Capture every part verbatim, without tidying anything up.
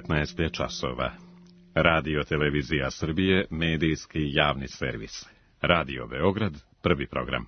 devetnaest je časova. Radio Televizija Srbije, medijski javni servis. Radio Beograd, prvi program.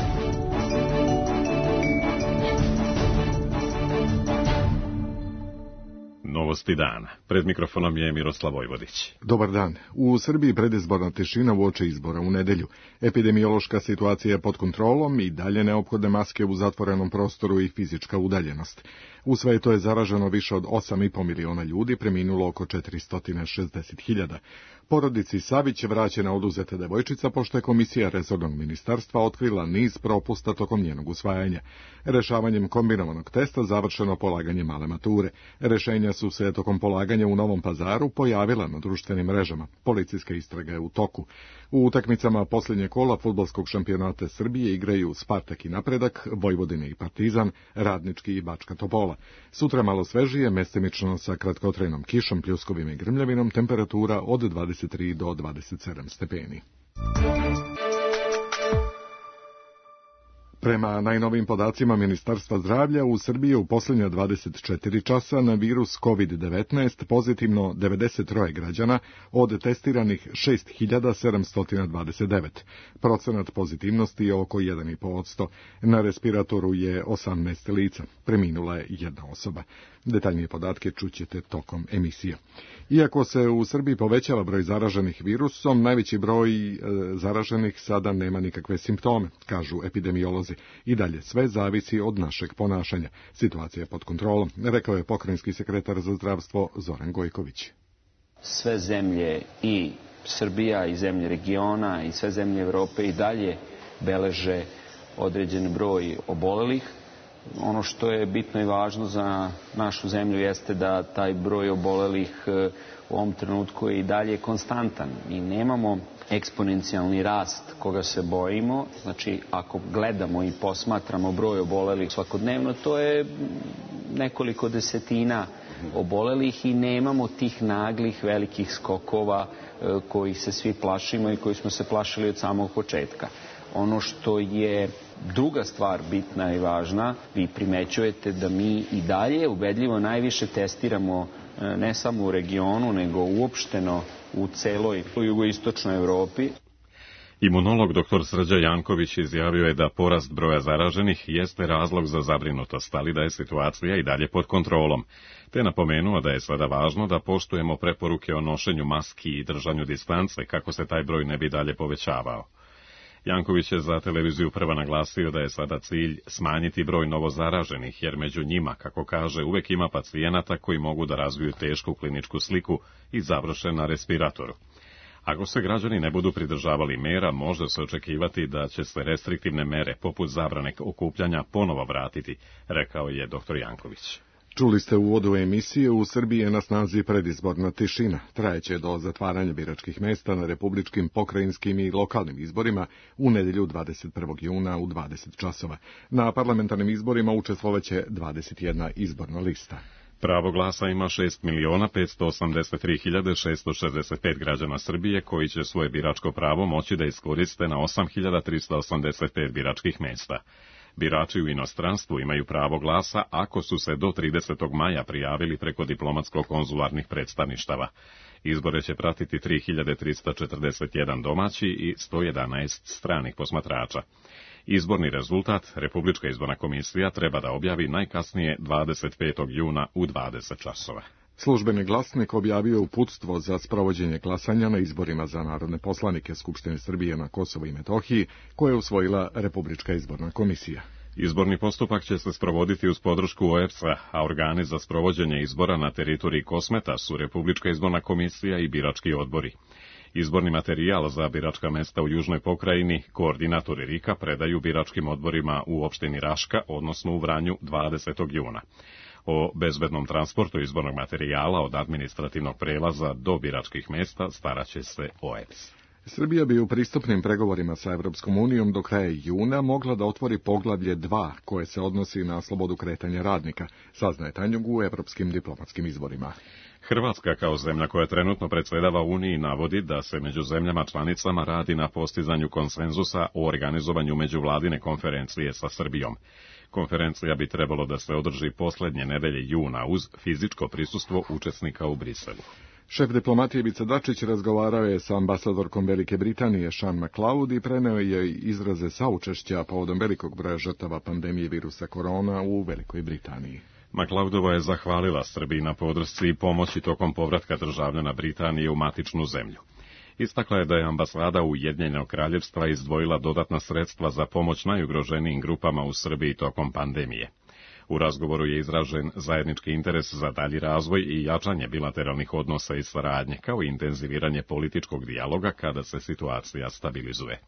Novosti dana. Pred mikrofonom je Miroslav Vojvodić. Dobar dan. U Srbiji predizborna tišina uoči izbora u nedelju. Epidemiološka situacija je pod kontrolom i dalje neophodne maske u zatvorenom prostoru i fizička udaljenost. U svetu je zaraženo više od osam i po miliona ljudi, preminulo oko četiristo šezdeset hiljada. Porodici Savić vraćena oduzeta devojčica, pošto je komisija resornog ministarstva otkrila niz propusta tokom njenog usvajanja. Rešavanjem kombinovanog testa završeno polaganje male mature. Rešenja su se tokom polaganja u Novom Pazaru pojavila na društvenim mrežama. Policijska istraga je u toku. U utakmicama posljednje kola fudbalskog šampionata Srbije igraju Spartak i Napredak, Vojvodine i Partizan, Radnički i Bačka Topola. Sutra malo svežije, mestimično sa kratkotrajnom kišom, pljuskovima i grmljavinom, temperatura od dvadeset tri do dvadeset sedam stepeni. Prema najnovijim podacima Ministarstva zdravlja, u Srbiji u posljednja dvadeset četiri časa na virus kovid devetnaest pozitivno devedeset tri građana od testiranih šest hiljada sedamsto dvadeset devet. Procenat pozitivnosti je oko jedan zarez pet posto. Na respiratoru je osamnaest lica. Preminula je jedna osoba. Detaljnije podatke čućete tokom emisije. Iako se u Srbiji povećava broj zaraženih virusom, najveći broj e, zaraženih sada nema nikakve simptome, kažu epidemiolozi. I dalje sve zavisi od našeg ponašanja. Situacija je pod kontrolom, rekao je pokrajinski sekretar za zdravstvo Zoran Gojković. Sve zemlje i Srbija i zemlje regiona i sve zemlje Evrope i dalje beleže određen broj obolelih. Ono što je bitno i važno za našu zemlju jeste da taj broj obolelih u ovom trenutku je i dalje konstantan. Mi nemamo eksponencijalni rast koga se bojimo. Znači, ako gledamo i posmatramo broj obolelih svakodnevno, to je nekoliko desetina obolelih i nemamo tih naglih velikih skokova koji se svi plašimo i koji smo se plašili od samog početka. Ono što je druga stvar bitna i važna, vi primećujete da mi i dalje ubedljivo najviše testiramo ne samo u regionu, nego uopšteno u celoj jugoistočnoj Evropi. Imunolog dr Srđa Janković izjavio je da porast broja zaraženih jeste razlog za zabrinutost, ali da je situacija i dalje pod kontrolom. Te napomenuo da je sada važno da poštujemo preporuke o nošenju maski i držanju distance kako se taj broj ne bi dalje povećavao. Janković je za televiziju Prva naglasio da je sada cilj smanjiti broj novozaraženih, jer među njima, kako kaže, uvek ima pacijenata koji mogu da razviju tešku kliničku sliku i završe na respiratoru. Ako se građani ne budu pridržavali mera, može se očekivati da će se restriktivne mere, poput zabrane okupljanja, ponovo vratiti, rekao je dr Janković. Čuli ste u uvodu emisije, u Srbiji je na snazi predizborna tišina. Trajeće do zatvaranja biračkih mesta na republičkim, pokrajinskim i lokalnim izborima u nedelju dvadeset prvog juna u dvadeset časova. Na parlamentarnim izborima učestvovaće dvadeset jedna izborna lista. Pravo glasa ima šest miliona petsto osamdeset tri hiljade šesto šezdeset pet građana Srbije koji će svoje biračko pravo moći da iskoriste na osam hiljada tristo osamdeset pet biračkih mesta. Birači u inostranstvu imaju pravo glasa ako su se do tridesetog maja prijavili preko diplomatsko-konzularnih predstavništava. Izbore će pratiti tri hiljade tristo četrdeset jedan domaći i sto jedanaest stranih posmatrača. Izborni rezultat Republička izborna komisija treba da objavi najkasnije dvadeset petog juna u dvadeset časova. Službeni glasnik objavio uputstvo za sprovođenje glasanja na izborima za narodne poslanike Skupštine Srbije na Kosovu i Metohiji, koje je usvojila Republička izborna komisija. Izborni postupak će se sprovoditi uz podršku O E B S A, a organi za sprovođenje izbora na teritoriji Kosmeta su Republička izborna komisija i birački odbori. Izborni materijal za biračka mesta u Južnoj pokrajini koordinatori R I K-a predaju biračkim odborima u opštini Raška, odnosno u Vranju, dvadesetog juna. O bezbednom transportu izbornog materijala od administrativnog prelaza do biračkih mesta staraće se O E B S. Srbija bi u pristupnim pregovorima sa Evropskom unijom do kraja juna mogla da otvori poglavlje dva, koje se odnosi na slobodu kretanja radnika, saznaje Tanjug u evropskim diplomatskim izborima. Hrvatska kao zemlja koja trenutno predsjedava Uniji navodi da se među zemljama članicama radi na postizanju konsenzusa o organizovanju međuvladine konferencije sa Srbijom. Konferencija bi trebalo da se održi posljednje nedelje juna uz fizičko prisustvo učesnika u Briselu. Šef diplomatije Ivica Dačić razgovarao je sa ambasadorkom Velike Britanije Sean McLeod i preneo je izraze saučešća povodom velikog broja žrtava pandemije virusa korona u Velikoj Britaniji. McLeodova je zahvalila Srbiji na podršci i pomoći tokom povratka državljana Britanije u matičnu zemlju. Istakla je da je ambasada Ujedinjenog Kraljevstva izdvojila dodatna sredstva za pomoć najugroženijim grupama u Srbiji tokom pandemije. U razgovoru je izražen zajednički interes za dalji razvoj i jačanje bilateralnih odnosa i saradnje, kao i intenziviranje političkog dijaloga kada se situacija stabilizuje.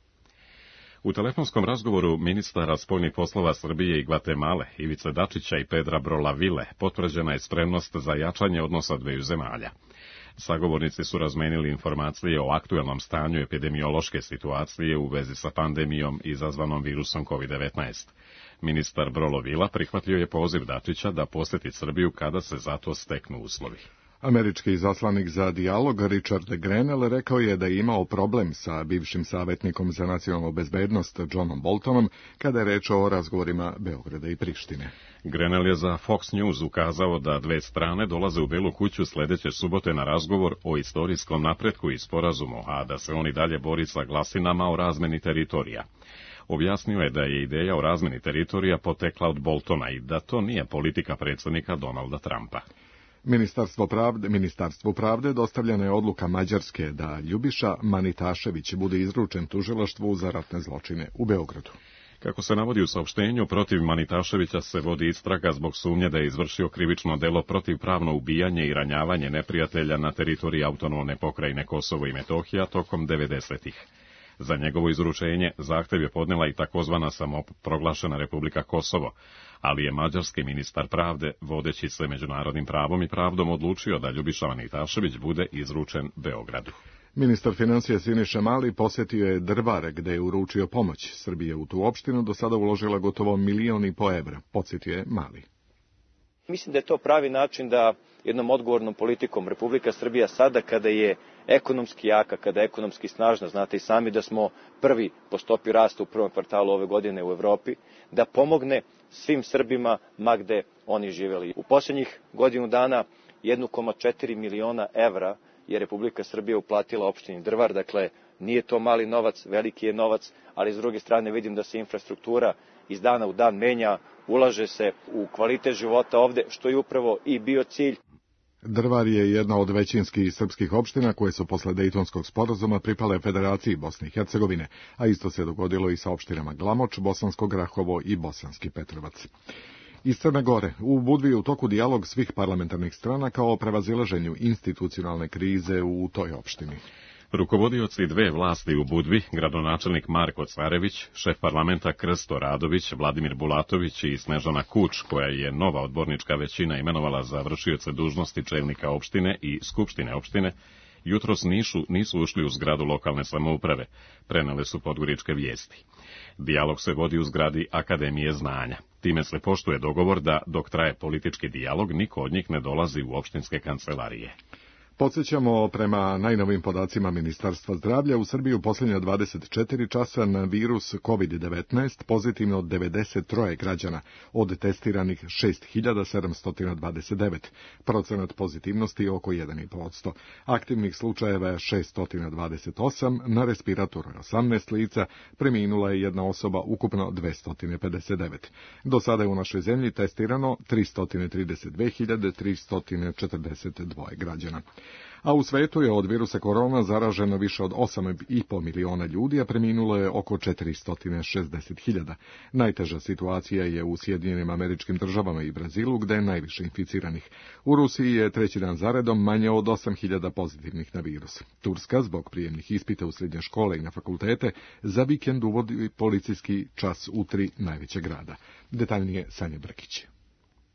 U telefonskom razgovoru ministara spoljnih poslova Srbije i Gvatemale, Ivice Dačića i Pedra Brolavile, potvrđena je spremnost za jačanje odnosa dveju zemalja. Sagovornici su razmenili informacije o aktuelnom stanju epidemiološke situacije u vezi sa pandemijom izazvanom virusom kovid devetnaest. Ministar Brolavila prihvatio je poziv Dačića da posjeti Srbiju kada se za to steknu uslovi. Američki izaslanik za dijalog Richard Grenell rekao je da je imao problem sa bivšim savjetnikom za nacionalnu bezbednost Johnom Boltonom kada je reč o razgovorima Beograda i Prištine. Grenell je za Fox News ukazao da dve strane dolaze u Belu kuću sljedeće subote na razgovor o istorijskom napretku i sporazumu, a da se on i dalje bori sa glasinama o razmeni teritorija. Objasnio je da je ideja o razmeni teritorija potekla od Boltona i da to nije politika predsjednika Donalda Trumpa. Ministarstvo pravde, Ministarstvu pravde dostavljena je odluka Mađarske da Ljubiša Manitašević bude izručen tužilaštvu za ratne zločine u Beogradu. Kako se navodi u saopštenju, protiv Manitaševića se vodi istraga zbog sumnje da je izvršio krivično delo protivpravno ubijanje i ranjavanje neprijatelja na teritoriji autonomne pokrajine Kosovo i Metohija tokom devedesetih. Za njegovo izručenje zahtev je podnela i takozvana samoproglašena Republika Kosovo, ali je mađarski ministar pravde, vodeći se međunarodnim pravom i pravdom, odlučio da Ljubiša Manitašević bude izručen Beogradu. Ministar financija Siniša Mali posjetio je Drvar, gde je uručio pomoć. Srbija u tu opštinu do sada uložila gotovo milion i po evra, podsjetio je Mali. Mislim da je to pravi način da jednom odgovornom politikom Republika Srbija sada kada je ekonomski jaka, kada je ekonomski snažna, znate i sami da smo prvi po stopi rasta u prvom kvartalu ove godine u Evropi, da pomogne svim Srbima ma gde oni živjeli. U posljednjih godinu dana jedan zarez četiri miliona evra je Republika Srbija uplatila opštini Drvar, dakle nije to mali novac, veliki je novac, ali s druge strane vidim da se infrastruktura iz dana u dan menja, ulaže se u kvalitet života ovde, što je upravo i bio cilj. Drvar je jedna od većinskih srpskih opština koje su posle Dejtonskog sporazuma pripale Federaciji Bosne i Hercegovine, a isto se dogodilo i sa opštinama Glamoč, Bosansko Grahovo i Bosanski Petrovac. Iz Crne Gore, u Budvi je u toku dijalog svih parlamentarnih stranaka o prevazilaženju institucionalne krize u toj opštini. Rukovodioci dve vlasti u Budvi, gradonačelnik Marko Carević, šef parlamenta Krsto Radović, Vladimir Bulatović i Snežana Kuč, koja je nova odbornička većina imenovala za vršioce dužnosti čelnika opštine i skupštine opštine, jutros nisu, nisu ušli u zgradu lokalne samouprave, prenele su podgoričke vijesti. Dijalog se vodi u zgradi Akademije znanja. Time se poštuje dogovor da, dok traje politički dijalog, niko od njih ne dolazi u opštinske kancelarije. Podsjećamo, prema najnovim podacima Ministarstva zdravlja, u Srbiji u posljednja dvadeset četiri časa na virus kovid devetnaest pozitivno od devedeset tri građana, od testiranih šest hiljada sedamsto dvadeset devet, procenat pozitivnosti oko jedan zarez pet posto. Aktivnih slučajeva je šesto dvadeset osam, na respiratoru osamnaest lica, preminula je jedna osoba, ukupno dvesta pedeset devet. Do sada je u našoj zemlji testirano tristo trideset dve hiljade tristo četrdeset dva građana. A u svetu je od virusa korona zaraženo više od osam i po miliona ljudi, a preminulo je oko četiristo šezdeset hiljada. Najteža situacija je u Sjedinjenim Američkim Državama i Brazilu, gde je najviše inficiranih. U Rusiji je treći dan zaredom manje od osam hiljada pozitivnih na virus. Turska, zbog prijemnih ispita u srednje škole i na fakultete, za vikend uvodi policijski čas u tri najveće grada. Detaljnije Sanja Brkić.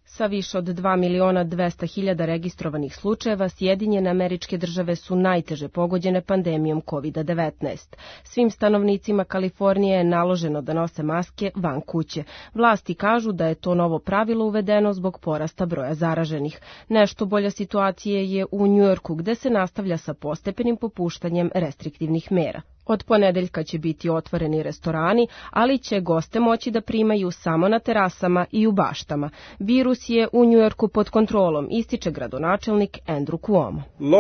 Sa više od dva miliona dvesta hiljada registrovanih slučajeva, Sjedinjene Američke Države su najteže pogođene pandemijom kovid devetnaest. Svim stanovnicima Kalifornije je naloženo da nose maske van kuće. Vlasti kažu da je to novo pravilo uvedeno zbog porasta broja zaraženih. Nešto bolja situacija je u Njujorku, gde se nastavlja sa postepenim popuštanjem restriktivnih mera. Od ponedeljka će biti otvoreni restorani, ali će goste moći da primaju samo na terasama i u baštama. Virus je u Njujorku pod kontrolom, ističe gradonačelnik Andrew Cuomo.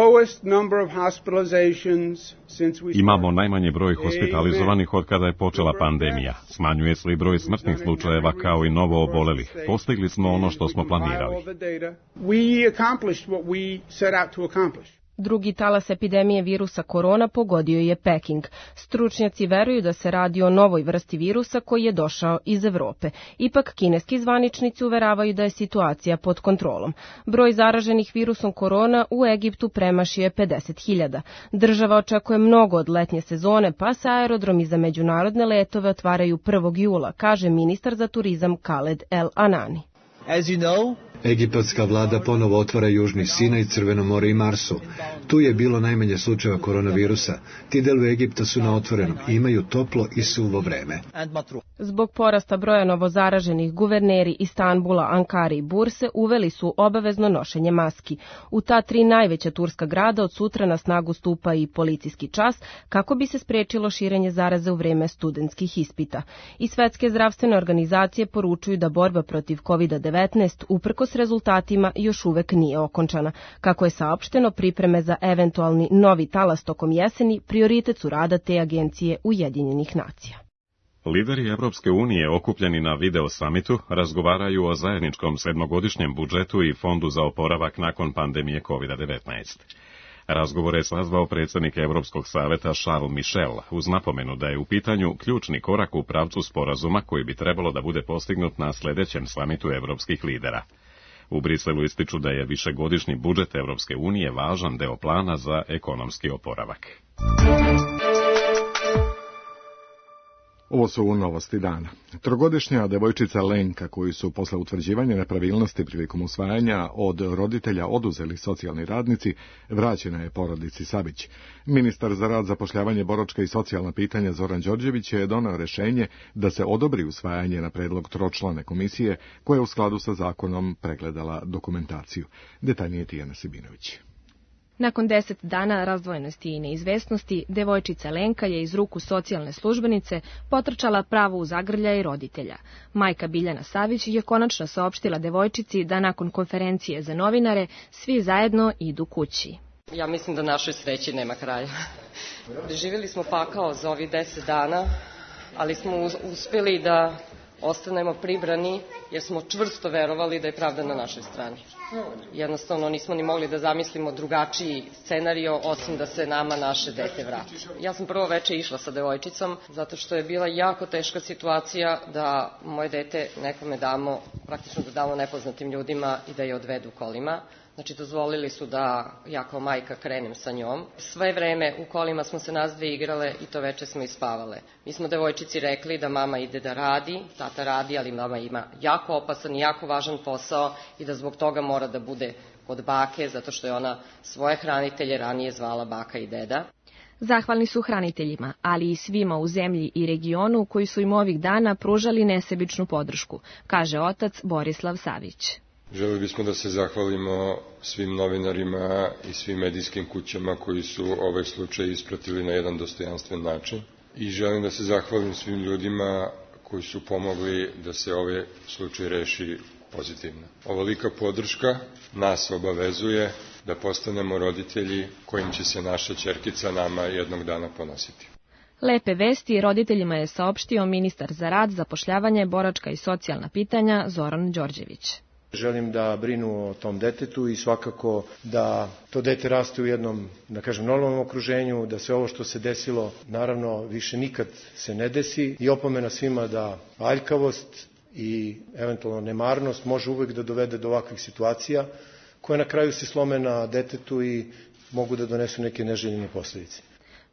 Imamo najmanji broj hospitalizovanih od kada je počela pandemija. Smanjuje se i broj smrtnih slučajeva kao i novo obolelih. Postigli smo ono što smo planirali. Drugi talas epidemije virusa korona pogodio je Peking. Stručnjaci veruju da se radi o novoj vrsti virusa koji je došao iz Evrope. Ipak kineski zvaničnici uveravaju da je situacija pod kontrolom. Broj zaraženih virusom korona u Egiptu premašio je pedeset hiljada. Država očekuje mnogo od letnje sezone, pa se aerodromi za međunarodne letove otvaraju prvog jula, kaže ministar za turizam Khaled El Anani. As you know, Egipatska vlada ponovo otvara Južni Sinaj, Crveno more i Marsu. Tu je bilo najmanje slučajeva koronavirusa. Ti delovi Egipta su na otvorenom i imaju toplo i suvo vreme. Zbog porasta broja novozaraženih, guverneri Istanbula, Ankare i Burse uveli su obavezno nošenje maski. U ta tri najveća turska grada od sutra na snagu stupa i policijski čas kako bi se sprečilo širenje zaraze u vreme studentskih ispita. I svetske zdravstvene organizacije poručuju da borba protiv kovid devetnaest uprkos rezultatima još uvek nije okončana. Kako je saopšteno, pripreme za eventualni novi talas tokom jeseni prioritet su rada te agencije Ujedinjenih nacija. Lideri Evropske unije okupljeni na video samitu razgovaraju o zajedničkom sedmogodišnjem budžetu i fondu za oporavak nakon pandemije kovid devetnaest. Razgovor je sazvao predsjednik Evropskog saveta Charles Michel uz napomenu da je u pitanju ključni korak u pravcu sporazuma koji bi trebalo da bude postignut na sljedećem samitu evropskih lidera. U Briselu ističu da je višegodišnji budžet Evropske unije važan deo plana za ekonomski oporavak. Ovo su novosti dana. Trogodišnja devojčica Lenka, koju su posle utvrđivanja nepravilnosti prilikom usvajanja od roditelja oduzeli socijalni radnici, vraćena je porodici Savić. Ministar za rad, zapošljavanje, boračka i socijalna pitanja Zoran Đorđević je doneo rešenje da se odobri usvajanje na predlog tročlane komisije koja je u skladu sa zakonom pregledala dokumentaciju. Detaljnije Tijana Sibinović. Nakon deset dana razdvojenosti i neizvesnosti, devojčica Lenka je iz ruku socijalne službenice potrčala pravo u zagrljaj roditelja. Majka Biljana Savić je konačno saopštila devojčici da nakon konferencije za novinare svi zajedno idu kući. Ja mislim da našoj sreći nema kraja. Preživjeli smo pakao za ovih deset dana, ali smo uspjeli da ostanemo pribrani jer smo čvrsto verovali da je pravda na našoj strani. Jednostavno nismo ni mogli da zamislimo drugačiji scenario osim da se nama naše dete vrati. Ja sam prvo veče išla sa devojčicom zato što je bila jako teška situacija da moje dete nekome damo, praktično da damo nepoznatim ljudima i da je odvedu kolima. Znači, dozvolili su da ja kao majka krenem sa njom. Sve vreme u kolima smo se nas dve igrale i to veče smo ispavale. Mi smo devojčici rekli da mama ide da radi, tata radi, ali mama ima jako opasan i jako važan posao i da zbog toga mora da bude kod bake, zato što je ona svoje hranitelje ranije zvala baka i deda. Zahvalni su hraniteljima, ali i svima u zemlji i regionu koji su im ovih dana pružali nesebičnu podršku, kaže otac Borislav Savić. Želeli bismo da se zahvalimo svim novinarima i svim medijskim kućama koji su ovaj slučaj ispratili na jedan dostojanstven način. I želim da se zahvalim svim ljudima koji su pomogli da se ovaj slučaj reši pozitivno. Ovolika podrška nas obavezuje da postanemo roditelji kojim će se naša ćerkica nama jednog dana ponositi. Lepe vesti roditeljima je saopštio ministar za rad, zapošljavanje, boračka i socijalna pitanja Zoran Đorđević. Želim da brinu o tom detetu i svakako da to dete raste u jednom, da kažem, normalnom okruženju, da sve ovo što se desilo, naravno, više nikad se ne desi i opomena svima da aljkavost i eventualno nemarnost može uvek da dovede do ovakvih situacija koje na kraju se slome na detetu i mogu da donesu neke neželjene posljedice.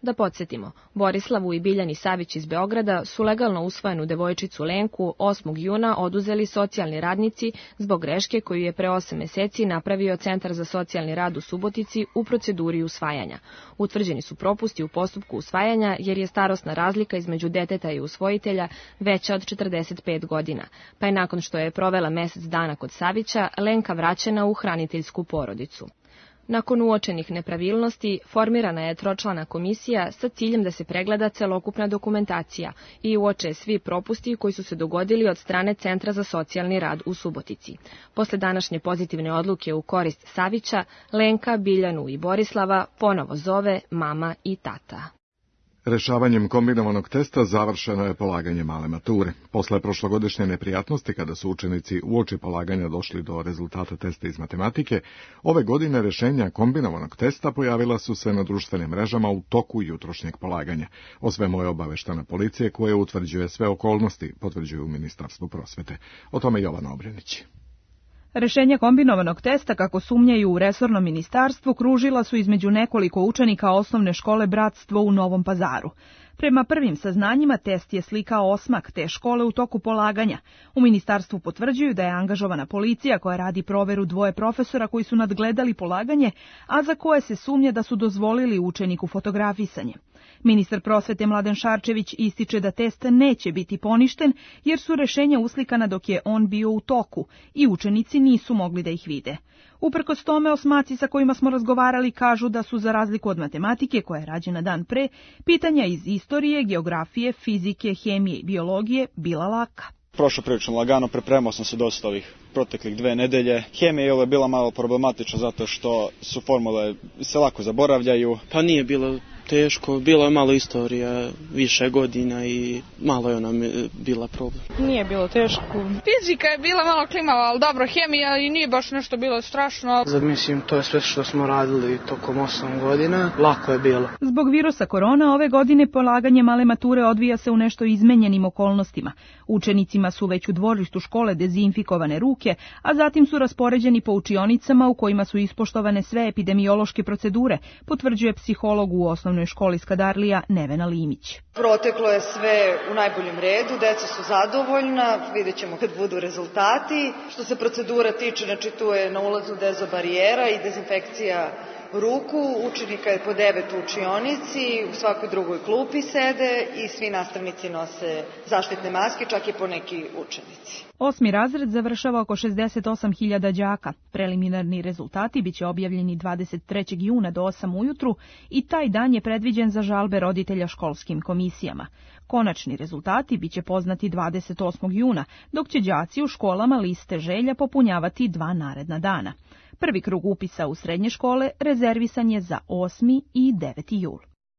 Da podsjetimo, Borislavu i Biljani Savić iz Beograda su legalno usvojenu devojčicu Lenku osmog juna oduzeli socijalni radnici zbog greške koju je pre osam meseci napravio Centar za socijalni rad u Subotici u proceduri usvajanja. Utvrđeni su propusti u postupku usvajanja jer je starosna razlika između deteta i usvojitelja veća od četrdeset pet godina, pa je nakon što je provela mesec dana kod Savića, Lenka vraćena u hraniteljsku porodicu. Nakon uočenih nepravilnosti, formirana je tročlana komisija sa ciljem da se pregleda celokupna dokumentacija i uoče svi propusti koji su se dogodili od strane Centra za socijalni rad u Subotici. Posle današnje pozitivne odluke u korist Savića, Lenka, Biljanu i Borislava ponovo zove mama i tata. Rešavanjem kombinovanog testa završeno je polaganje male mature. Posle prošlogodišnje neprijatnosti, kada su učenici uoči polaganja došli do rezultata testa iz matematike, ove godine rešenja kombinovanog testa pojavila su se na društvenim mrežama u toku jutrošnjeg polaganja. O svemu je obaveštena policija koja utvrđuje sve okolnosti, potvrđuju u Ministarstvu prosvete. O tome Jovana Obrenić. Rešenja kombinovanog testa, kako sumnjaju u resornom ministarstvu, kružila su između nekoliko učenika osnovne škole Bratstvo u Novom Pazaru. Prema prvim saznanjima, test je slikao osmak te škole u toku polaganja. U ministarstvu potvrđuju da je angažovana policija koja radi proveru dvoje profesora koji su nadgledali polaganje, a za koje se sumnja da su dozvolili učeniku fotografisanje. Ministar prosvete Mladen Šarčević ističe da test neće biti poništen jer su rešenja uslikana dok je on bio u toku i učenici nisu mogli da ih vide. Uprkos tome, osmaci sa kojima smo razgovarali kažu da su, za razliku od matematike koja je rađena dan pre, pitanja iz istorije, geografije, fizike, hemije i biologije bila laka. Prošlo prilično lagano, pripremao sam se dosta ovih proteklih dve nedelje. Hemija je ovo bila malo problematična zato što su formule se lako zaboravljaju. Pa nije bilo teško, bilo je malo istorija, više godina i malo je ona bila problem. Nije bilo teško. Fizika je bila malo klimava, ali dobro, hemija i nije baš nešto bilo strašno. Sad mislim, to je sve što smo radili tokom osam godina, lako je bilo. Zbog virusa korona ove godine polaganje male mature odvija se u nešto izmenjenim okolnostima. Učenicima su već u dvorištu škole dezinfikovane ruke, a zatim su raspoređeni po učionicama u kojima su ispoštovane sve epidemiološke procedure, potvrđuje psiholog u osnovnoj školi Skadarlija Nevena Limić. Proteklo je sve u najboljem redu, deca su zadovoljna, vidjet ćemo kad budu rezultati. Što se procedura tiče, znači tu je na ulazu dezobarijera i dezinfekcija ruku, učenika je po devet u učionici, u svakoj drugoj klupi sede i svi nastavnici nose zaštitne maske, čak i po neki učenici. Osmi razred završava oko šezdeset osam hiljada đaka. Preliminarni rezultati biće objavljeni dvadeset trećeg juna do osam ujutru i taj dan je predviđen za žalbe roditelja školskim komisijama. Konačni rezultati biće poznati dvadeset osmog juna, dok će đaci u školama liste želja popunjavati dva naredna dana. Prvi krug upisa u srednje škole rezervisan je za osmi i deveti jul.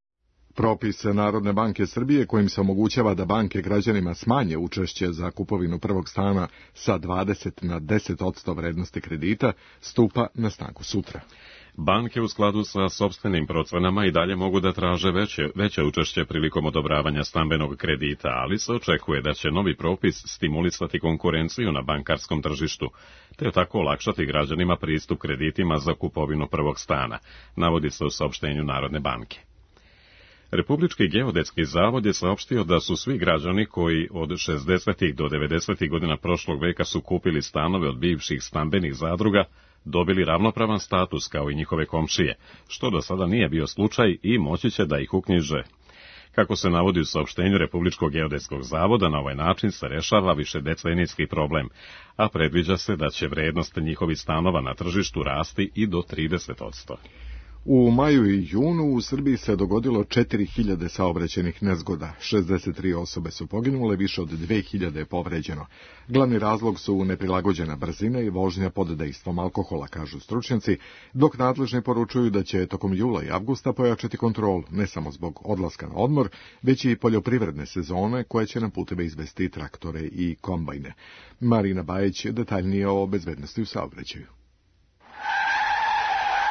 Propis Narodne banke Srbije kojim se omogućava da banke građanima smanje učešće za kupovinu prvog stana sa dvadeset na deset posto vrednosti kredita stupa na snagu sutra. Banke u skladu sa sopstvenim procenama i dalje mogu da traže veće, veće učešće prilikom odobravanja stambenog kredita, ali se očekuje da će novi propis stimulisati konkurenciju na bankarskom tržištu, te tako olakšati građanima pristup kreditima za kupovinu prvog stana, navodi se u saopštenju Narodne banke. Republički geodetski zavod je saopštio da su svi građani koji od šezdesetih do devedesetih godina prošlog veka su kupili stanove od bivših stambenih zadruga dobili ravnopravan status kao i njihove komšije, što do sada nije bio slučaj i moći će da ih uknjiže. Kako se navodi u saopštenju Republičkog geodetskog zavoda, na ovaj način se rešava višedecenijski problem, a predviđa se da će vrednost njihovih stanova na tržištu rasti i do trideset posto. U maju i junu u Srbiji se dogodilo četiri hiljade saobraćajnih nezgoda, šezdeset tri osobe su poginule, više od dve hiljade je povređeno. Glavni razlog su neprilagođena brzina i vožnja pod dejstvom alkohola, kažu stručnjaci, dok nadležni poručuju da će tokom jula i avgusta pojačati kontrolu, ne samo zbog odlaska na odmor, već i poljoprivredne sezone koje će na puteve izvesti traktore i kombajne. Marina Bajić detaljnije o bezbednosti u saobraćaju.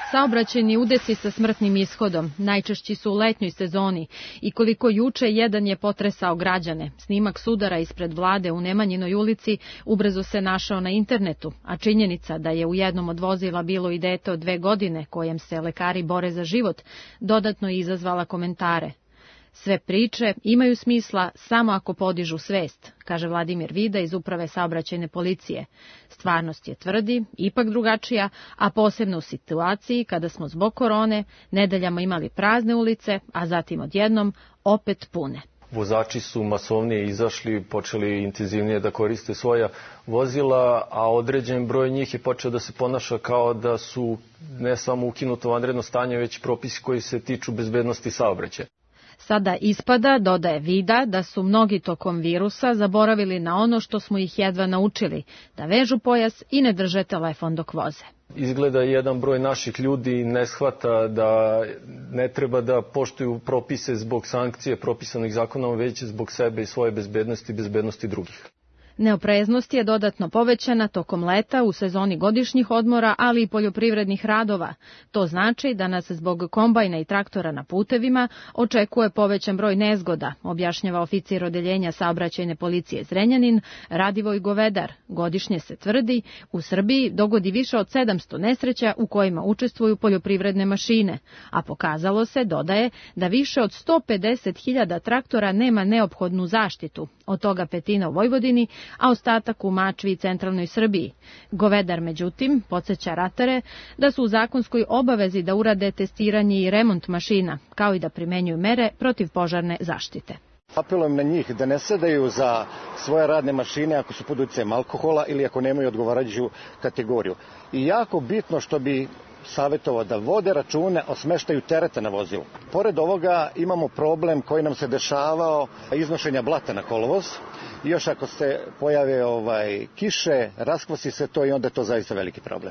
Saobraćajni udesi sa smrtnim ishodom najčešći su u letnjoj sezoni i koliko juče jedan je potresao građane. Snimak sudara ispred vlade u Nemanjinoj ulici ubrzo se našao na internetu, a činjenica da je u jednom od vozila bilo i dete od dve godine kojem se lekari bore za život dodatno je izazvala komentare. Sve priče imaju smisla samo ako podižu svest, kaže Vladimir Vida iz Uprave saobraćajne policije. Stvarnost je, tvrdi, ipak drugačija, a posebno u situaciji kada smo zbog korone nedeljama imali prazne ulice, a zatim odjednom opet pune. Vozači su masovnije izašli, počeli intenzivnije da koriste svoja vozila, a određen broj njih je počeo da se ponaša kao da su ne samo ukinuto vanredno stanje, već propisi koji se tiču bezbednosti saobraćaja. Sada ispada, dodaje Vida, da su mnogi tokom virusa zaboravili na ono što smo ih jedva naučili, da vežu pojas i ne drže telefon dok voze. Izgleda jedan broj naših ljudi ne shvata da ne treba da poštuju propise zbog sankcije propisanih zakonom, već zbog sebe i svoje bezbednosti i bezbednosti drugih. Neopreznost je dodatno povećana tokom leta u sezoni godišnjih odmora, ali i poljoprivrednih radova. To znači da nas zbog kombajna i traktora na putevima očekuje povećan broj nezgoda, objašnjava oficir odeljenja saobraćajne policije Zrenjanin Radivoj Govedar. Godišnje se tvrdi, u Srbiji dogodi više od sedamsto nesreća u kojima učestvuju poljoprivredne mašine, a pokazalo se, dodaje, da više od sto pedeset hiljada traktora nema neophodnu zaštitu, od toga petina u Vojvodini, a ostatak u Mačvi i centralnoj Srbiji. Govedar, međutim, podsjeća ratare da su u zakonskoj obavezi da urade testiranje i remont mašina, kao i da primenjuju mere protiv požarne zaštite. Apelujem na njih da ne sedaju za svoje radne mašine ako su pod uticajem alkohola ili ako nemaju odgovarajuću kategoriju. I jako bitno što bi savjetovao da vode račune o smeštaju tereta na vozilu. Pored ovoga imamo problem koji nam se dešavao iznošenja blata na kolovoz. I još ako se pojave ovaj, kiše, raskvasi se to i onda je to zaista veliki problem.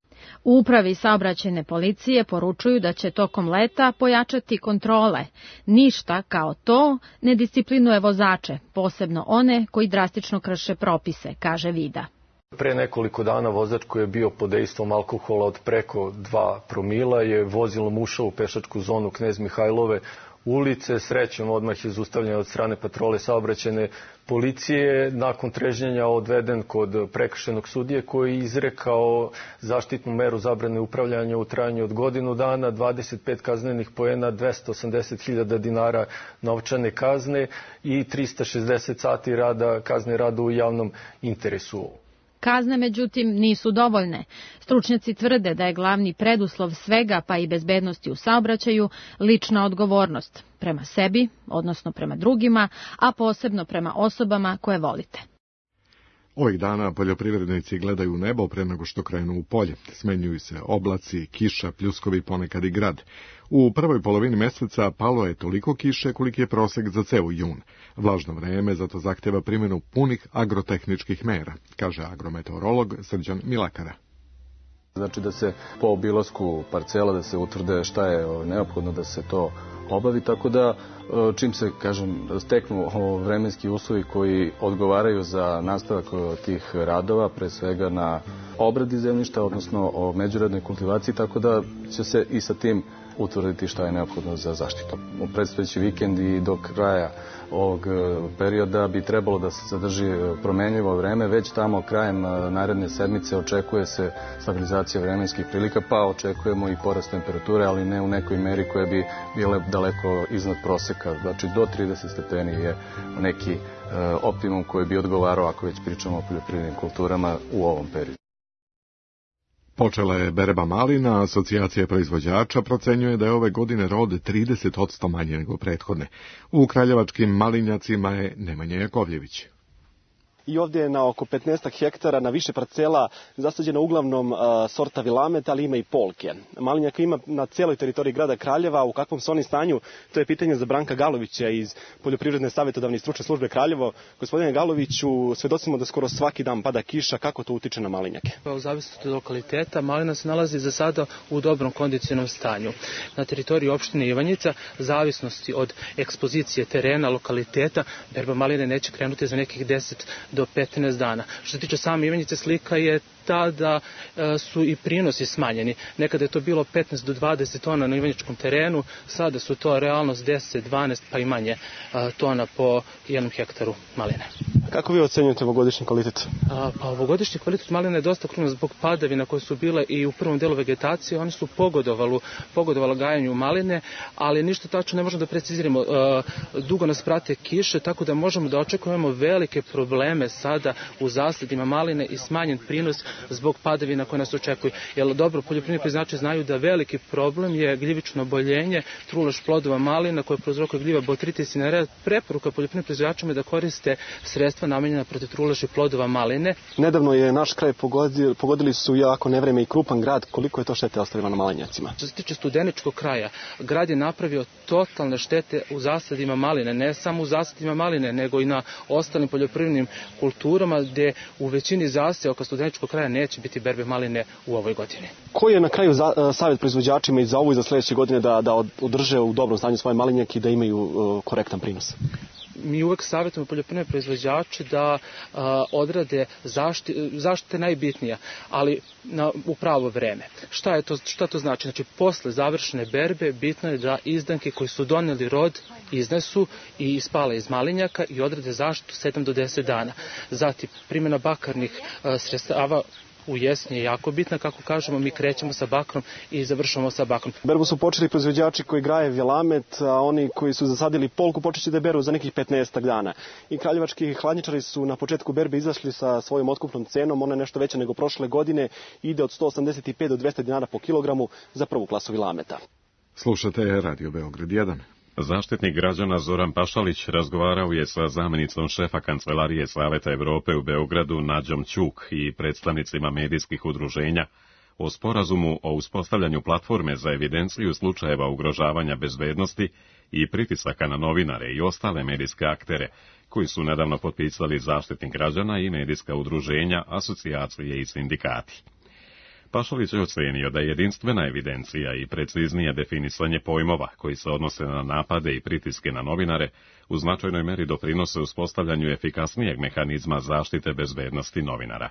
U Upravi saobraćajne policije poručuju da će tokom leta pojačati kontrole. Ništa kao to ne disciplinuje vozače, posebno one koji drastično krše propise, kaže Vida. Pre nekoliko dana vozač koji je bio pod dejstvom alkohola od preko dva promila je vozilom ušao u pešačku zonu Knez Mihajlove ulice. Srećom odmah je zaustavljen od strane patrole saobraćajne policije. Nakon trežnjenja odveden kod prekršajnog sudije koji je izrekao zaštitnu meru zabrane upravljanja u trajanju od godinu dana, dvadeset pet kaznenih poena, dvesta osamdeset hiljada dinara novčane kazne i trista šezdeset sati rada, kazne rada u javnom interesu. Kazne, međutim, nisu dovoljne. Stručnjaci tvrde da je glavni preduslov svega, pa i bezbednosti u saobraćaju, lična odgovornost prema sebi, odnosno prema drugima, a posebno prema osobama koje volite. Ovih dana poljoprivrednici gledaju u nebo pre nego što krenu u polje. Smenjuju se oblaci, kiša, pljuskovi, ponekad i grad. U prvoj polovini meseca palo je toliko kiše koliki je prosek za ceo jun. Vlažno vreme zato zahteva primjenu punih agrotehničkih mera, kaže agrometeorolog Srđan Milakara. Znači da se po obilasku parcela da se utvrde šta je neophodno da se to obavi, tako da čim se, kažem, steknu vremenski uslovi koji odgovaraju za nastavak tih radova, pre svega na obradi zemljišta, odnosno o međuradnoj kultivaciji, tako da će se i sa tim utvrditi šta je neophodno za zaštitu. U predstojeći vikend i do kraja ovog perioda bi trebalo da se zadrži promenljivo vreme. Već tamo krajem naredne sedmice očekuje se stabilizacija vremenskih prilika, pa očekujemo i porast temperature, ali ne u nekoj meri koja bi bile daleko iznad proseka. Znači do trideset stepeni je neki optimum koji bi odgovarao ako već pričamo o poljoprivrednim kulturama u ovom periodu. Počela je berba malina, asocijacija proizvođača procenjuje da je ove godine rod trideset posto manje nego prethodne. U kraljevačkim malinjacima je Nemanja Jakovljević. I ovdje je na oko petnaest hektara na više parcela zasađena uglavnom a, sorta Vilamet, ali ima i polke. Malinjaka ima na cijeloj teritoriji grada Kraljeva. U kakvom su oni stanju, to je pitanje za Branka Galovića iz Poljoprivredne savjetodavne i stručne službe Kraljevo. Gospodine Galoviću, svjedocimo da skoro svaki dan pada kiša, kako to utiče na malinjake? U zavisnosti od lokaliteta, malina se nalazi za sada u dobrom kondicionalnom stanju. Na teritoriji opštine Ivanjica, zavisnosti od ekspozicije terena, lokaliteta, berba maline neće krenuti za nekih deset do petnaest dana. Što se tiče same Ivanjice, slika je ta da e, su i prinosi smanjeni. Nekada je to bilo petnaest do dvadeset tona na ivanjičkom terenu, sada su to realnost deset, dvanaest pa i manje e, tona po jednom hektaru maline. Kako vi ocenjujete ovogodišnji kvalitet? A, pa ovogodišnji kvalitet maline je dosta kruman zbog padavina koje su bile i u prvom delu vegetacije. Oni su pogodovali, pogodovali gajanju maline, ali ništa tačno ne možemo da preciziramo. E, dugo nas prate kiše, tako da možemo da očekujemo velike probleme sada u zasadima maline i smanjen prinos zbog padavina koje nas očekuju. Jer dobro, poljoprivredni proizvođači znaju da veliki problem je gljivično oboljenje, trulež plodova malina koje prouzrokuje gljiva botritis i nered. Preporuka poljoprivrednim proizvođačima je da koriste sredstva namenjena protiv truleži plodova maline. Nedavno je naš kraj pogodili, pogodili su jako nevreme i krupan grad. Koliko je to štete ostavilo na malinjacima? Što se tiče studeničkog kraja, grad je napravio totalne štete u zasadima maline, ne samo u zasadima maline, nego i na ostalim poljoprivrednim kulturama gde u većini zaseoka studeničkog kraja neće biti berbe maline u ovoj godini. Koji je na kraju za, savjet proizvođačima i za ovu i za sledeće godine da, da održe u dobrom stanju svoje malinjake i da imaju uh, korektan prinos? Mi uvek savjetujemo poljoprivredne proizvođače da a, odrade zaštite, zaštite najbitnija, ali na, u pravo vreme. Šta je to, šta to znači? Znači, posle završene berbe bitno je da izdanke koji su doneli rod iznesu i ispale iz malinjaka i odrade zaštitu sedam do deset dana. Zatim, primjena bakarnih a, sredstava u jesni je jako bitna, kako kažemo, mi krećemo sa bakrom i završamo sa bakrom. Berbu su počeli proizvođači koji graje vilamet, a oni koji su zasadili polku počeće da beru za nekih petnaestak dana. I kraljevački hladnjačari su na početku berbe izašli sa svojom otkupnom cenom, ona je nešto veća nego prošle godine, ide od sto osamdeset pet do dvesta dinara po kilogramu za prvu klasu vilameta. Slušate Radio Beograd jedan. Zaštitnik građana Zoran Pašalić razgovarao je sa zamjenicom šefa Kancelarije Saveta Evrope u Beogradu Nađom Ćuk i predstavnicima medijskih udruženja o sporazumu o uspostavljanju platforme za evidenciju slučajeva ugrožavanja bezbednosti i pritisaka na novinare i ostale medijske aktere, koji su nedavno potpisali Zaštitnik građana i medijska udruženja, asocijacije i sindikati. Pašalić je ocenio da je jedinstvena evidencija i preciznije definisanje pojmova koji se odnose na napade i pritiske na novinare u značajnoj meri doprinose uspostavljanju efikasnijeg mehanizma zaštite bezbednosti novinara.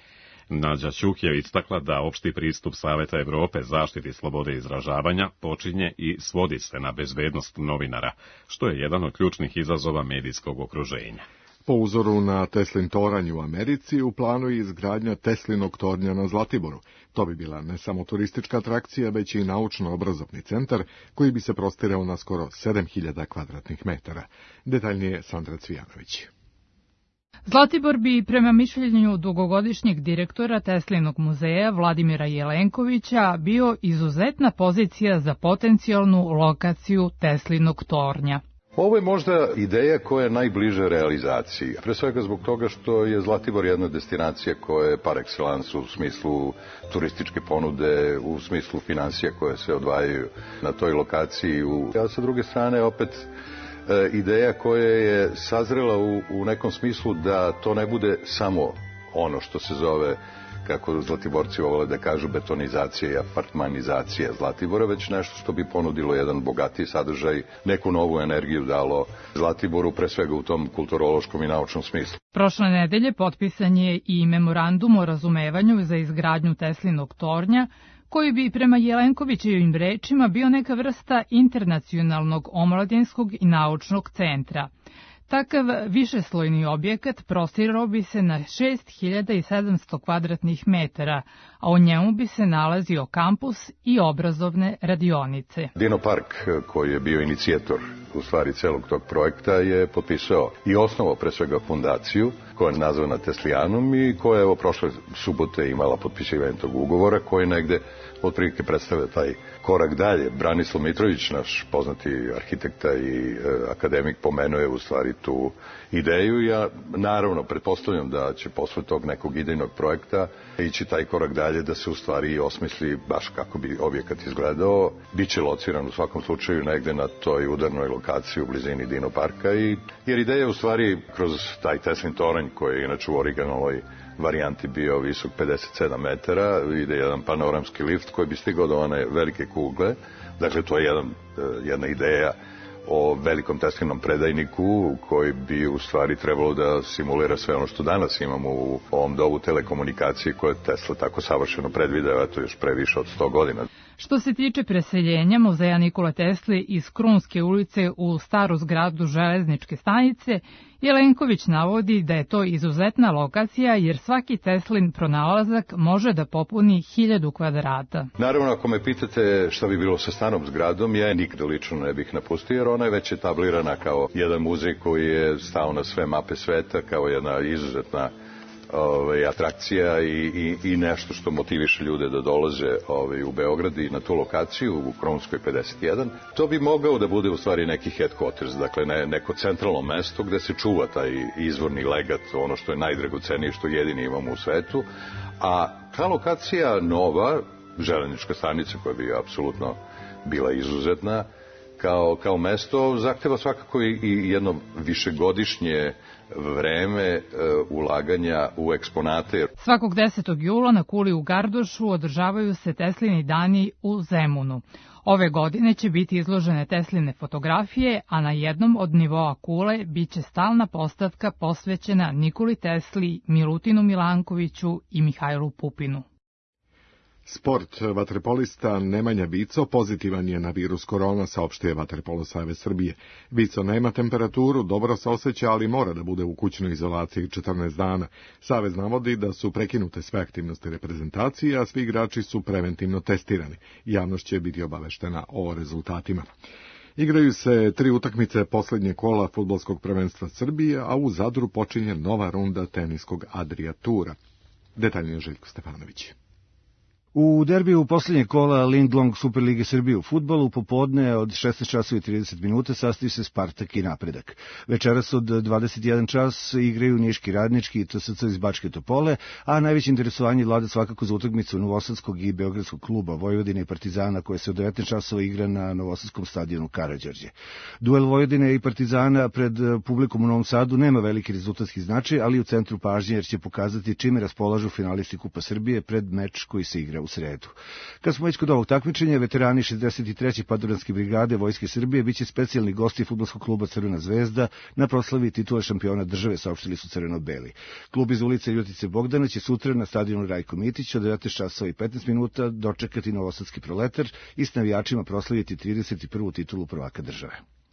Nađa Ćuk je istakla da opšti pristup Saveta Evrope zaštiti slobode izražavanja počinje i svodi se na bezbednost novinara, što je jedan od ključnih izazova medijskog okruženja. Po uzoru na Teslin toranj u Americi, u planu je izgradnja Teslinog tornja na Zlatiboru. To bi bila ne samo turistička atrakcija, već i naučno-obrazovni centar, koji bi se prostirao na skoro sedam hiljada kvadratnih metara. Detaljnije Sandra Cvijanović. Zlatibor bi, prema mišljenju dugogodišnjeg direktora Teslinog muzeja Vladimira Jelenkovića, bio izuzetna pozicija za potencijalnu lokaciju Teslinog tornja. Ovo je možda ideja koja je najbliže realizaciji. Pre svega zbog toga što je Zlatibor jedna destinacija koja je par excellence u smislu turističke ponude, u smislu financija koje se odvajaju na toj lokaciji. A sa druge strane opet e, ideja koja je sazrela u, u nekom smislu da to ne bude samo ono što se zove, kako Zlatiborci vole da kažu, betonizacija i apartmanizacija Zlatibora, već nešto što bi ponudilo jedan bogatiji sadržaj, neku novu energiju dalo Zlatiboru, pre svega u tom kulturološkom i naučnom smislu. Prošle nedelje potpisan je i memorandum o razumevanju za izgradnju Teslinog tornja, koji bi prema Jelenkovićevim rečima bio neka vrsta internacionalnog omladinskog i naučnog centra. Takav višeslojni objekat prostirao bi se na šest hiljada sedamsto kvadratnih metara, a u njemu bi se nalazio kampus i obrazovne radionice. Dino Park, koji je bio inicijator u stvari celog tog projekta, je potpisao i osnovao pre svega fondaciju koja je nazvana Teslijanum i koja je evo prošle subote imala potpisivanje tog ugovora koji negde otprilike predstavlja taj korak dalje. Branislav Mitrović, naš poznati arhitekta i e, akademik, pomenuo je u stvari tu ideju. Ja naravno pretpostavljam da će posle tog nekog idejnog projekta ići taj korak dalje da se u stvari osmisli baš kako bi objekat izgledao. Biće lociran u svakom slučaju negde na toj udarnoj lokaciji u blizini Dino Parka, i, jer ideja je u stvari kroz taj Teslin toranj koji je inače u originalnoj varijanti bio visok pedeset sedam metara, ide jedan panoramski lift koji bi stigao do one velike kugle. Dakle, to je jedan, jedna ideja o velikom Teslinom predajniku koji bi u stvari trebalo da simulira sve ono što danas imamo u ovom dobu telekomunikacije koje Tesla tako savršeno predvideo, eto još pre više od sto godina. Što se tiče preseljenja muzeja Nikole Tesle iz Krunske ulice u staru zgradu železničke stanice, Jelenković navodi da je to izuzetna lokacija jer svaki Teslin pronalazak može da popuni hiljadu kvadrata. Naravno, ako me pitate šta bi bilo sa starom zgradom, ja je nikada lično ne bih napustio jer ona je već etablirana kao jedan muzej koji je stao na sve mape sveta, kao jedna izuzetna Ove, atrakcija i, i, i nešto što motiviše ljude da dolaze ove, u Beograd i na tu lokaciju u Krunskoj pedeset jedan. To bi mogao da bude u stvari neki headquarters, dakle ne, neko centralno mesto gde se čuva taj izvorni legat, ono što je najdragocenije, što jedini imamo u svetu. A ta lokacija nova, železnička stanica koja bi apsolutno bila izuzetna, Kao, kao mesto, zahteva svakako i, i jedno višegodišnje vreme e, ulaganja u eksponate. Svakog desetog jula na kuli u Gardošu održavaju se Teslini dani u Zemunu. Ove godine će biti izložene Tesline fotografije, a na jednom od nivoa kule biće stalna postavka posvećena Nikoli Tesli, Milutinu Milankoviću i Mihajlu Pupinu. Sport. Vaterpolista Nemanja Vico pozitivan je na virus korona, saopštio je Vaterpolo Savez Srbije. Vico nema temperaturu, dobro se osjeća, ali mora da bude u kućnoj izolaciji četrnaest dana. Savez navodi da su prekinute sve aktivnosti reprezentacije, a svi igrači su preventivno testirani. Javnost će biti obaveštena o rezultatima. Igraju se tri utakmice poslednje kola fudbalskog prvenstva Srbije, a u Zadru počinje nova runda teniskog Adria Tura. Detaljnije Željko Stefanović. U derbiju posljednjeg kola Linglong Superlige Srbije u fudbalu popodne od šesnaest časova i trideset minuta sastoji se Spartak i Napredak. Večeras od dvadeset jedan čas igraju Niški Radnički i T S C iz Bačke Topole, a najveće interesovanje vlada svakako za utakmicu Novosadskog i Beogradskog kluba Vojvodine i Partizana koje se od devetnaest časova igra na Novosadskom stadionu Karađorđe. Duel Vojvodine i Partizana pred publikom u Novom Sadu nema veliki rezultatski značaj, ali u centru pažnje jer će pokazati čime raspolažu finalisti Kupa Srbije pred meč koji se igra u sredu. Kad smo već kod ovog takmičenja, veterani šezdeset treće paduranske brigade Vojske Srbije biće specijalni gosti fudbalskog kluba Crvena zvezda na proslavi titule šampiona države, saopštili su crveno-beli. Klub iz ulice Ljutice Bogdana će sutra na stadionu Rajko Mitić od devetnaest časova i petnaest minuta dočekati Novosadski Proletar i s navijačima proslaviti trideset prvu titulu prvaka države.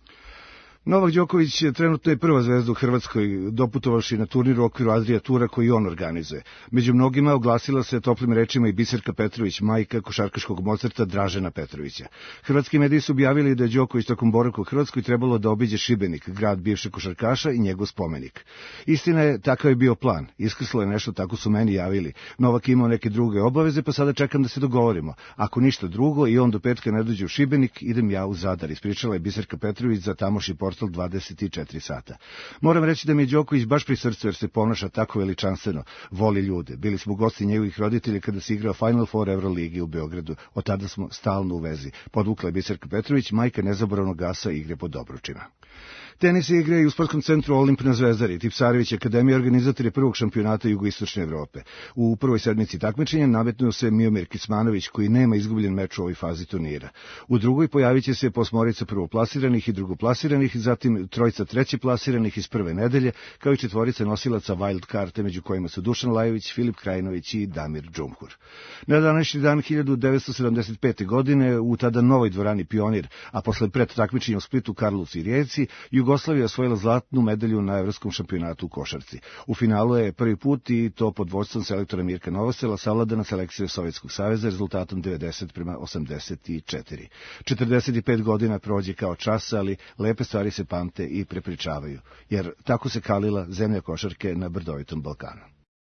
Novak Đoković trenutno je prva zvezda u Hrvatskoj, doputovaši na turnir u okviru Adria Tura koji on organizuje. Među mnogima oglasila se toplim rečima i Biserka Petrović, majka košarkaškog Mozarta Dražena Petrovića. Hrvatski mediji su objavili da je Đoković tokom boravka u Hrvatskoj trebalo da obiđe Šibenik, grad bivšeg košarkaša i njegov spomenik. Istina je, takav je bio plan. Iskrslo je nešto, tako su meni javili. Novak imao neke druge obaveze, pa sada čekam da se dogovorimo. Ako ništa drugo i on do petka ne dođe u Šibenik, idem ja u Zadar, ispričala je Biserka Petrović za tamošnji portal dvadeset četiri sata. Moram reći da mi je Đoković baš pri srcu jer se ponaša tako veličanstveno, voli ljude. Bili smo gosti njegovih roditelja kada se igrao Final Four Euroligi u Beogradu. Od tada smo stalno u vezi. Podvukla je Biserka Petrović, majka nezaboravnog asa igre pod Dobručima. Tenis igre i u sportskom centru Olimp na Zvezdari. Tipsarević Akademija organizator je prvog šampionata jugoistočne Evrope. U prvoj sedmici takmičenja nametnuo se Miomir Kicmanović koji nema izgubljen meč u ovoj fazi turnira. U drugoj pojavit će se posmorica prvoplasiranih i drugoplasiranih, zatim trojica treće plasiranih iz prve nedelje, kao i četvorica nosilaca wild karte, među kojima su Dušan Lajović, Filip Krajinović i Damir Džumhur. Na današnji dan hiljadu devetsto sedamdeset pete. godine u tada novoj dvorani Pionir, a posle pred takmičenja u Splitu, Karlovcu i Rijeci, Jugoslavija je osvojila zlatnu medalju na evropskom šampionatu u košarci. U finalu je prvi put i to pod vodstvom selektora Mirka Novosela savladana selekcija Sovjetskog saveza rezultatom devedeset prema osamdeset četiri. četrdeset pet godina prođe kao čas, ali lepe stvari se pamte i prepričavaju, jer tako se kalila zemlja košarke na brdovitom Balkanu.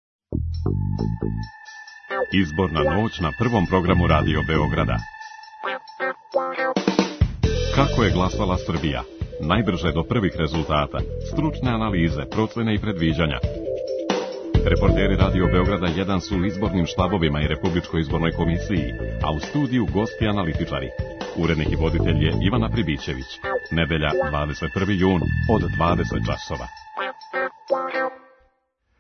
Izborna noć na prvom programu Radio Beograda. Kako je glasala Srbija? Najbrže do prvih rezultata, stručne analize, procene i predviđanja. Reporteri Radio Beograda jedan su u izbornim štabovima i Republičkoj izbornoj komisiji, a u studiju gosti analitičari. Urednik i voditelj je Ivana Pribićević. Nedelja dvadeset prvi jun od dvadeset časova.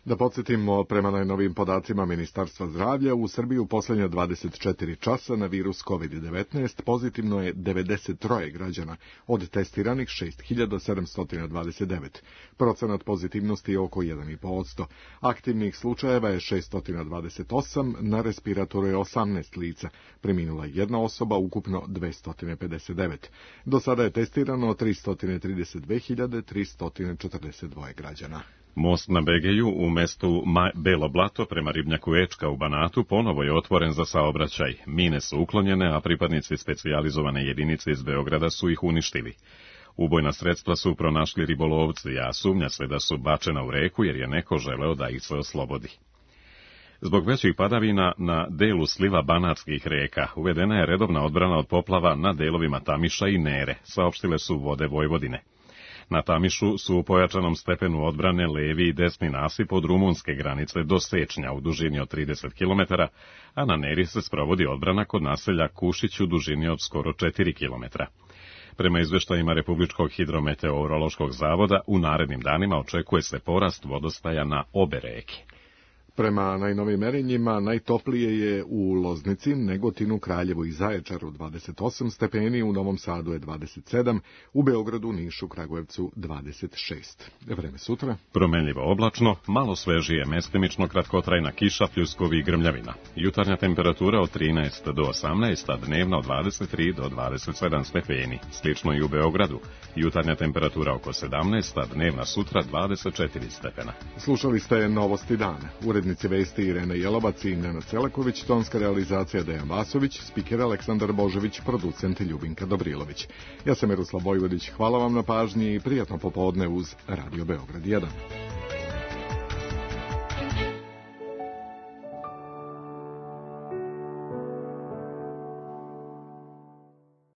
Da podsjetimo, prema najnovijim podacima Ministarstva zdravlja, u Srbiji u posljednja dvadeset četiri časa na virus kovid devetnaest pozitivno je devedeset tri građana, od testiranih šest hiljada sedamsto dvadeset devet. Procenat pozitivnosti je oko jedan i po posto. Aktivnih slučajeva je šesto dvadeset osam, na respiratoru je osamnaest lica, preminula jedna osoba, ukupno dvesta pedeset devet. Do sada je testirano tristo trideset dve hiljade tristo četrdeset dva građana. Most na Begeju u mestu Belo Blato prema ribnjaku Ečka u Banatu ponovo je otvoren za saobraćaj. Mine su uklonjene, a pripadnici specijalizovane jedinice iz Beograda su ih uništili. Ubojna sredstva su pronašli ribolovci, a sumnja se da su bačena u reku jer je neko želeo da ih se oslobodi. Zbog većih padavina na delu sliva banatskih reka uvedena je redovna odbrana od poplava na delovima Tamiša i Nere, saopštile su Vode Vojvodine. Na Tamišu su u pojačanom stepenu odbrane levi i desni nasip od rumunske granice do Sečnja u dužini od trideset kilometara, a na Neri se sprovodi odbrana kod naselja Kušić u dužini od skoro četiri kilometra. Prema izveštajima Republičkog hidrometeorološkog zavoda, u narednim danima očekuje se porast vodostaja na obe reke. Prema najnovim merenjima, najtoplije je u Loznici, Negotinu, Kraljevu i Zaječaru dvadeset osam stepeni, u Novom Sadu je dvadeset sedam, u Beogradu, Nišu, Kragujevcu dvadeset šest. Vreme sutra? Promenljivo oblačno, malo svežije, mestimično kratkotrajna kiša, pljuskovi i grmljavina. Jutarnja temperatura od trinaest do osamnaest, a dnevna od dvadeset tri do dvadeset sedam stepeni. Slično i u Beogradu. Jutarnja temperatura oko sedamnaest, a dnevna sutra dvadeset četiri stepena. Slušali ste Novosti dana. Urednici vesti Irena Jelovac i Nenad Celaković, tonska realizacija Dejan Vasović, spiker Aleksandar Božević, producent Ljubinka Dobrilović. Ja sam Miroslav Vojvodić, hvala vam na pažnji i prijatno popodne uz Radio Beograd jedan.